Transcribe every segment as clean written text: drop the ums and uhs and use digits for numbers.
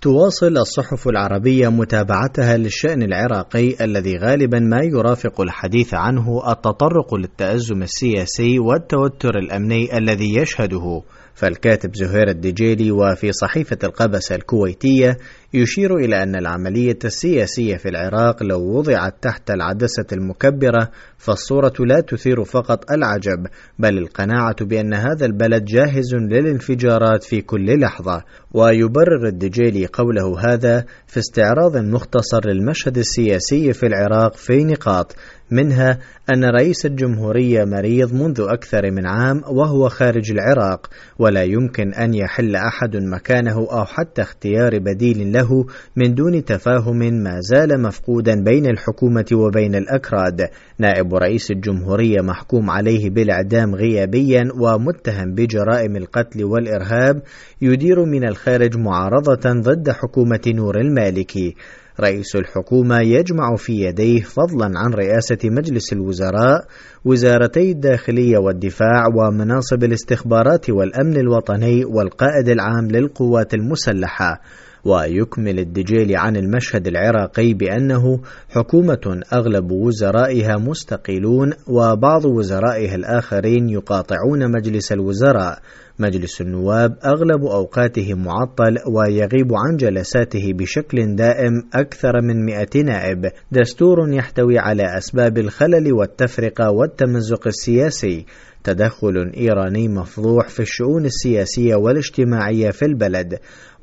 تواصل الصحف العربية متابعتها للشأن العراقي الذي غالبا ما يرافق الحديث عنه التطرق للتأزم السياسي والتوتر الأمني الذي يشهده. فالكاتب زهير الدجيلي وفي صحيفة القبس الكويتية يشير إلى أن العملية السياسية في العراق لو وضعت تحت العدسة المكبرة فالصورة لا تثير فقط العجب بل القناعة بأن هذا البلد جاهز للانفجارات في كل لحظة. ويبرر الدجيلي قوله هذا في استعراض مختصر للمشهد السياسي في العراق في نقاط، منها أن رئيس الجمهورية مريض منذ أكثر من عام وهو خارج العراق ولا يمكن أن يحل أحد مكانه أو حتى اختيار بديل له من دون تفاهم ما زال مفقودا بين الحكومة وبين الأكراد. نائب رئيس الجمهورية محكوم عليه بالإعدام غيابيا ومتهم بجرائم القتل والإرهاب يدير من الخارج معارضة ضد حكومة نور المالكي. رئيس الحكومة يجمع في يديه فضلا عن رئاسة مجلس الوزراء وزارتي الداخلية والدفاع ومناصب الاستخبارات والأمن الوطني والقائد العام للقوات المسلحة. ويكمل الدجيلي عن المشهد العراقي بأنه حكومة أغلب وزرائها مستقيلون وبعض وزرائها الآخرين يقاطعون مجلس الوزراء. مجلس النواب أغلب أوقاته معطل ويغيب عن جلساته بشكل دائم أكثر من 100 نائب. دستور يحتوي على أسباب الخلل والتفرقة والتمزق السياسي. تدخل إيراني مفضوح في الشؤون السياسية والاجتماعية في البلد،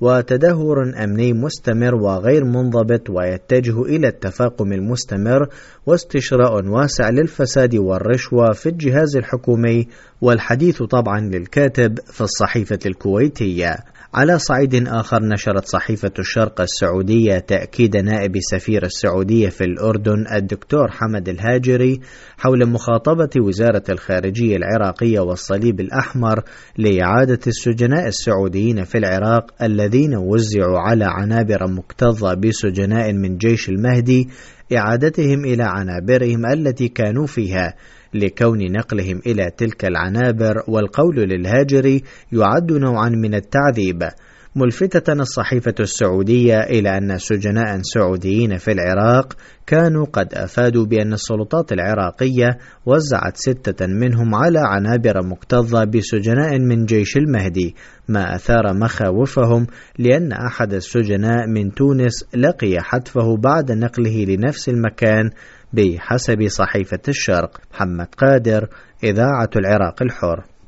وتدهور أمني مستمر وغير منضبط ويتجه إلى التفاقم المستمر واستشراء واسع للفساد والرشوة في الجهاز الحكومي، والحديث طبعا للكاتب في الصحيفة الكويتية. على صعيد آخر نشرت صحيفة الشرق السعودية تأكيد نائب سفير السعودية في الأردن الدكتور حمد الهاجري حول مخاطبة وزارة الخارجية العراقية والصليب الأحمر لإعادة السجناء السعوديين في العراق الذين وزعوا على عنابر مكتظة بسجناء من جيش المهدي، إعادتهم إلى عنابرهم التي كانوا فيها لكون نقلهم إلى تلك العنابر والقول للهاجري يعد نوعا من التعذيب، ملفتة الصحيفة السعودية إلى أن سجناء سعوديين في العراق كانوا قد أفادوا بأن السلطات العراقية وزعت 6 منهم على عنابر مكتظة بسجناء من جيش المهدي، ما أثار مخاوفهم لأن أحد السجناء من تونس لقي حتفه بعد نقله لنفس المكان بحسب صحيفة الشرق. محمد قادر، إذاعة العراق الحر.